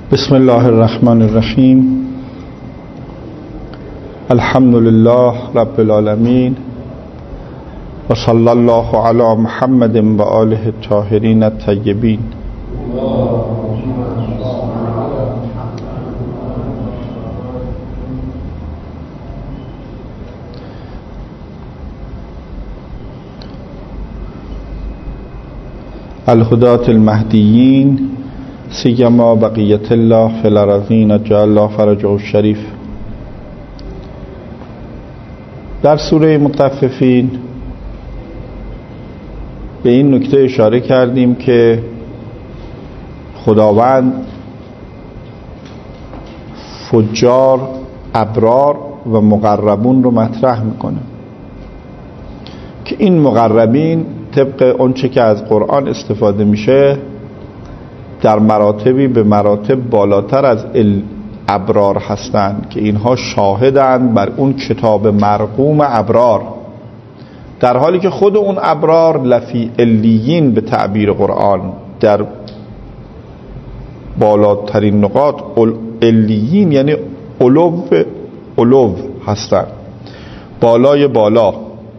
بسم الله الرحمن الرحیم. الحمد لله رب العالمین و صلی الله علی محمد و آله الطاهرین الطیبین. الهداة المهدیین سیما بقیت الله فی الارضین جعل الله فرجه الشریف. در سوره مطففین به این نکته اشاره کردیم که خداوند فجار، ابرار و مقربون رو مطرح میکنه که این مقربین طبق اونچه که از قرآن استفاده میشه در مراتبی به مراتب بالاتر از ابرار هستند که اینها شاهدند بر اون کتاب مرقوم ابرار، در حالی که خود اون ابرار لفی علیین به تعبیر قرآن در بالاترین نقاط علیین یعنی علو هستند، بالای بالا.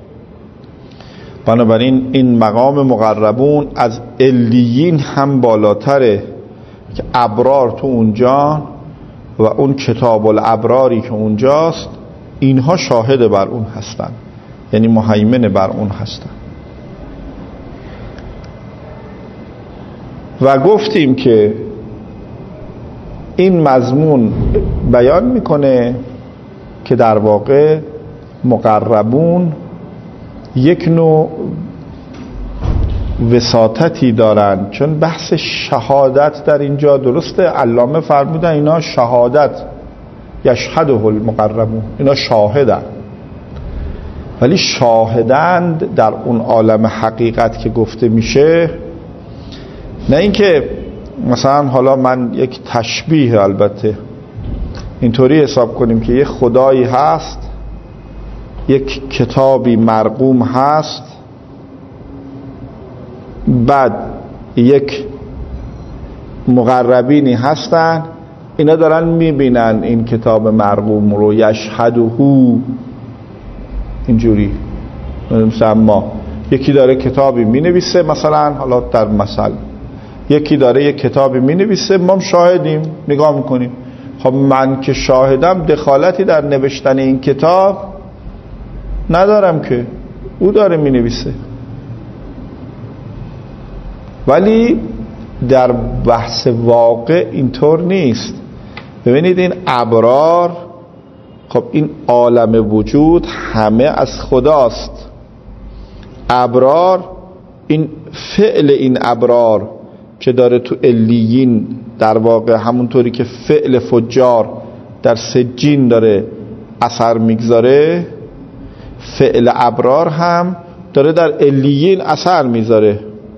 بنابراین این مقام مقربون از علیین هم بالاتره که ابرار تو اونجا و اون کتاب الابراری که اونجاست اینها شاهد بر اون هستن، یعنی مهیمن بر اون هستن. و گفتیم که این مضمون بیان میکنه که در واقع مقربون یک نوع وساطتی دارن، چون بحث شهادت در اینجا درسته، علامه فرمودن اینا شهادت یشهده المقربون، اینا شاهدن، ولی شاهدند در اون عالم حقیقت که گفته میشه، نه اینکه مثلا حالا من یک تشبیه البته اینطوری حساب کنیم که یک خدایی هست، یک کتابی مرقوم هست، بعد یک مقربینی هستن، اینا دارن میبینن این کتاب مرقوم رو، یشهدهو، اینجوری. مثلا ما یکی داره کتابی مینویسه، مثلا حالا در مثل یکی داره یک کتابی مینویسه، ما شاهدیم، نگاه میکنیم. خب من که شاهدم دخالتی در نوشتن این کتاب ندارم که، او داره می نویسه. ولی در بحث واقع اینطور نیست. ببینید این ابرار، خب این عالم وجود همه از خداست. ابرار، این فعل این ابرار که داره تو علیین در واقع همونطوری که فعل فجار در سجین داره اثر میگذاره، فعل ابرار هم داره در علیین اثر میذاره.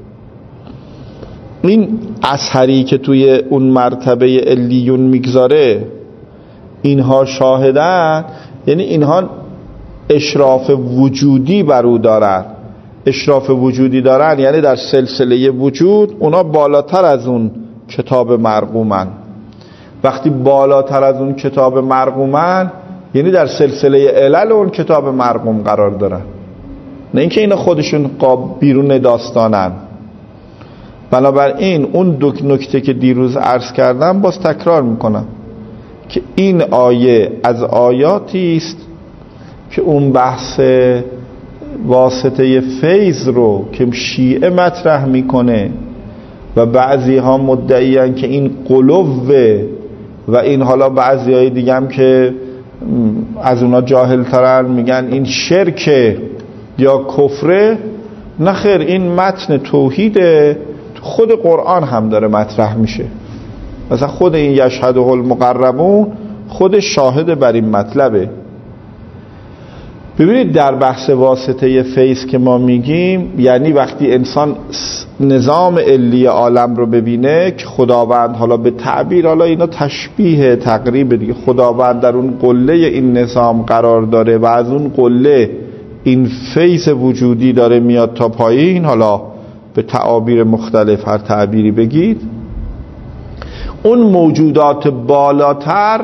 این اثری که توی اون مرتبه علیون میگذاره اینها شاهدن، یعنی اینها اشراف وجودی بر او دارن. اشراف وجودی دارن یعنی در سلسله وجود اونا بالاتر از اون کتاب مرقومن. وقتی بالاتر از اون کتاب مرقومن یعنی در سلسله علل اون کتاب مرقوم قرار دارن، نه اینکه اینا خودشون بیرون داستانن. بنابراین اون دو نکته که دیروز عرض کردم باز تکرار میکنم که این آیه از آیاتی است که اون بحث واسطه فیض رو که شیعه مطرح میکنه و بعضی ها مدعیان که این قلوه و این حالا بعضی های دیگه هم که از اونا جاهل ترن میگن این شرکه یا کفره. نخیر، این متن توحیده، خود قرآن هم داره مطرح میشه. مثلا خود این یشهده المقربون خود شاهد بر این مطلبه. ببینید در بحث واسطه فیض که ما میگیم، یعنی وقتی انسان نظام علی عالم رو ببینه که خداوند، حالا به تعبیر، حالا اینا تشبیه تقریب دیگه، خداوند در اون قله این نظام قرار داره و از اون قله این فیض وجودی داره میاد تا پایین، حالا به تعابیر مختلف هر تعبیری بگید. اون موجودات بالاتر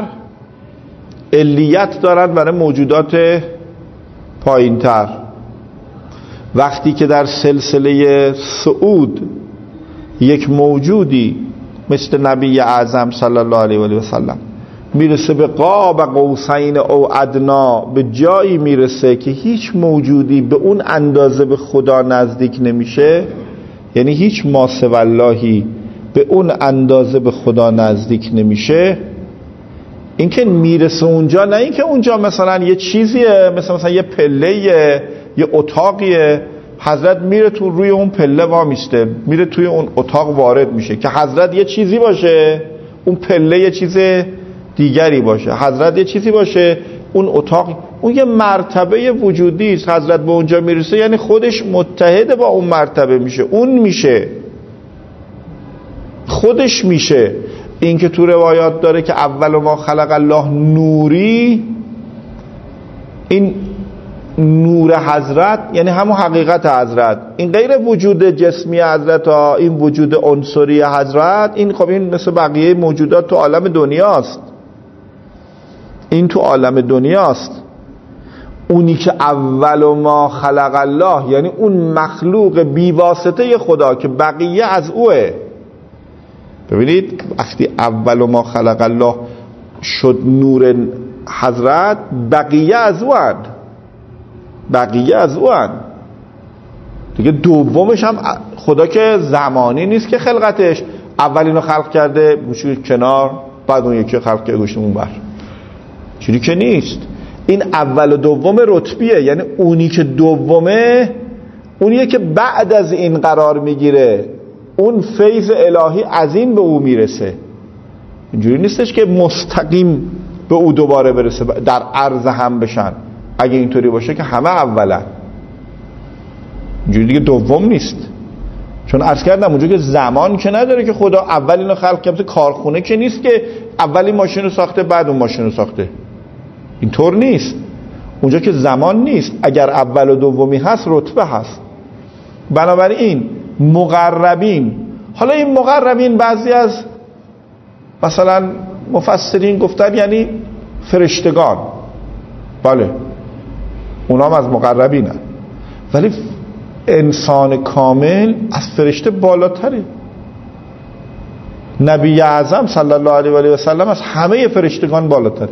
علیت دارن برای موجودات پایینتر. وقتی که در سلسله صعود یک موجودی مثل نبی اعظم صلی الله علیه و سلم میرسه به قاب قوسین او ادنا، به جایی میرسه که هیچ موجودی به اون اندازه به خدا نزدیک نمیشه، یعنی هیچ ماسوی اللهی به اون اندازه به خدا نزدیک نمیشه، این که میرسه اونجا، نه این که اونجا مثلا یه چیزیه مثلا یه پله‌ایه، یه اتاقیه، حضرت میره تو روی اون پله وامیسته، میره توی اون اتاق وارد میشه، که حضرت یه چیزی باشه اون پله یه چیز دیگری باشه، حضرت یه چیزی باشه اون اتاق، اون یه مرتبه وجودی است. حضرت به اونجا میرسه یعنی خودش متحد با اون مرتبه میشه، اون میشه، خودش میشه. این که تو روایات داره که اول ما خلق الله نوری، این نور حضرت یعنی همون حقیقت حضرت، این غیر وجود جسمی حضرت ها، این وجود عنصری حضرت، این خب این مثل بقیه موجودات تو عالم دنیاست، این تو عالم دنیاست. اونی که اول ما خلق الله یعنی اون مخلوق بیواسطه خدا که بقیه از اوه. ببینید وقتی اول ما خلق الله شد نور حضرت، بقیه از اوان، بقیه از اوان دیگه. دومش هم خدا که زمانی نیست که خلقتش، اول اینو خلق کرده گوشی کنار، بعد اون یکی خلق کرده گوشی اون بر، چیزی که نیست. این اول و دوم رتبیه، یعنی اونی که دومه اونیه که بعد از این قرار میگیره، اون فیض الهی از این به او میرسه. اینجوری نیستش که مستقیم به او دوباره برسه، در عرض هم بشن. اگه اینطوری باشه که همه اولا، اینجوری دیگه دوم نیست. چون عرض کردم اونجا که زمان که نداره که خدا اول اینو خلق کرده، کارخونه که نیست که اولی ماشین رو ساخته بعد اون ماشین رو ساخته، اینطور نیست. اونجا که زمان نیست، اگر اول و دومی هست رتبه هست. بنابراین مقربین، حالا این مقربین بعضی از مثلا مفسرین گفتن یعنی فرشتگان، بله اونا هم از مقربین هست، ولی انسان کامل از فرشته بالاتره. نبی اعظم صلی الله علیه و سلم از همه فرشتگان بالاتره.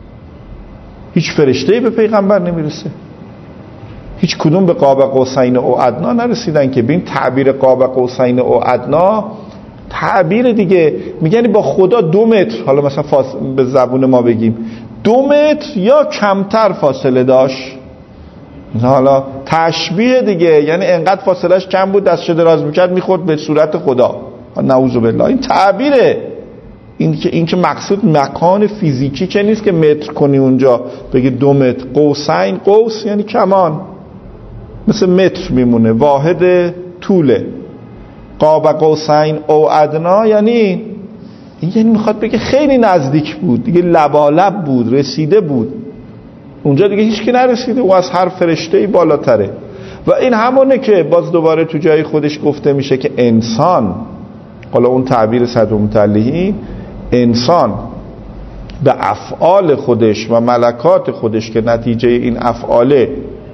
هیچ فرشته‌ای به پیغمبر نمیرسه، هیچ کدوم به قاب قوسین او ادنا نرسیدن. که ببین تعبیر قاب قوسین او ادنا تعبیر دیگه، میگن با خدا 2 متر، حالا مثلا به زبون ما بگیم 2 متر یا کمتر فاصله داشت، حالا تشبیه دیگه، یعنی انقدر فاصلهش کم بود دستش دراز میکرد میخورد به صورت خدا، نعوذ بالله. این تعبیره، این که مقصود مکان فیزیکی که نیست که متر کنی اونجا بگی 2 متر. قوسین، قوس یعنی کمان، مثل متر میمونه، واحد طوله. قاب قوسین او ادنا یعنی این، یعنی میخواد بگه خیلی نزدیک بود دیگه، لبالب بود، رسیده بود اونجا دیگه، هیچ کی نرسیده، او از هر فرشته‌ای بالاتره. و این همونه که باز دوباره تو جای خودش گفته میشه که انسان، حالا اون تعبیر صدر متعلیه، انسان به افعال خودش و ملکات خودش که نتیجه این افعاله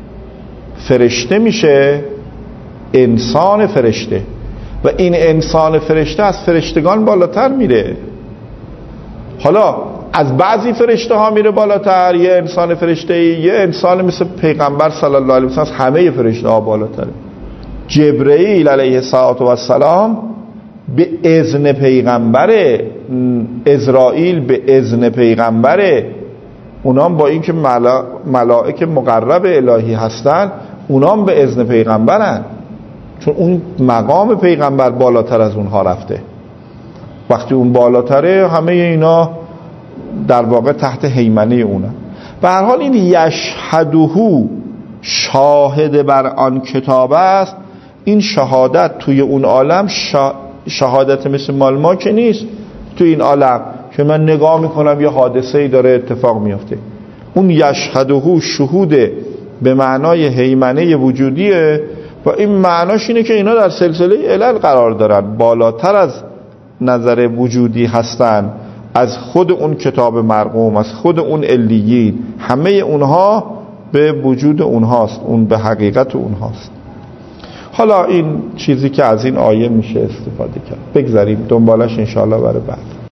فرشته میشه، انسان فرشته. و این انسان فرشته از فرشتگان بالاتر میره. حالا از بعضی فرشته ها میره بالاتر، یه انسان فرشته، یه انسان مثل پیغمبر صلی الله علیه و سلم از همه فرشته ها بالاتره. جبرئیل علیه السلام به اذن پیغمبره، اسرائیل به اذن پیغمبره، اونام با اینکه ملائکه مقرب الهی هستن اونام به اذن پیغمبرن، چون اون مقام پیغمبر بالاتر از اونها رفته. وقتی اون بالاتره همه اینا در واقع تحت هیمنه اونه. به هر حال این یشهدهو شاهد بر آن کتاب است. این شهادت توی اون عالم شهادت مثل مال ما که نیست. توی این عالم که من نگاه میکنم یه حادثه‌ای داره اتفاق میفته، اون یشهدهو شهود به معنای هیمنه وجودیه. و این معناش اینه که اینا در سلسله علل قرار دارن، بالاتر از نظر وجودی هستن، از خود اون کتاب مرقوم، از خود اون علیین، همه اونها به وجود اونهاست، اون به حقیقت اونهاست. حالا این چیزی که از این آیه میشه استفاده کرد. بگذاریم دنبالش انشاءالله برای بعد.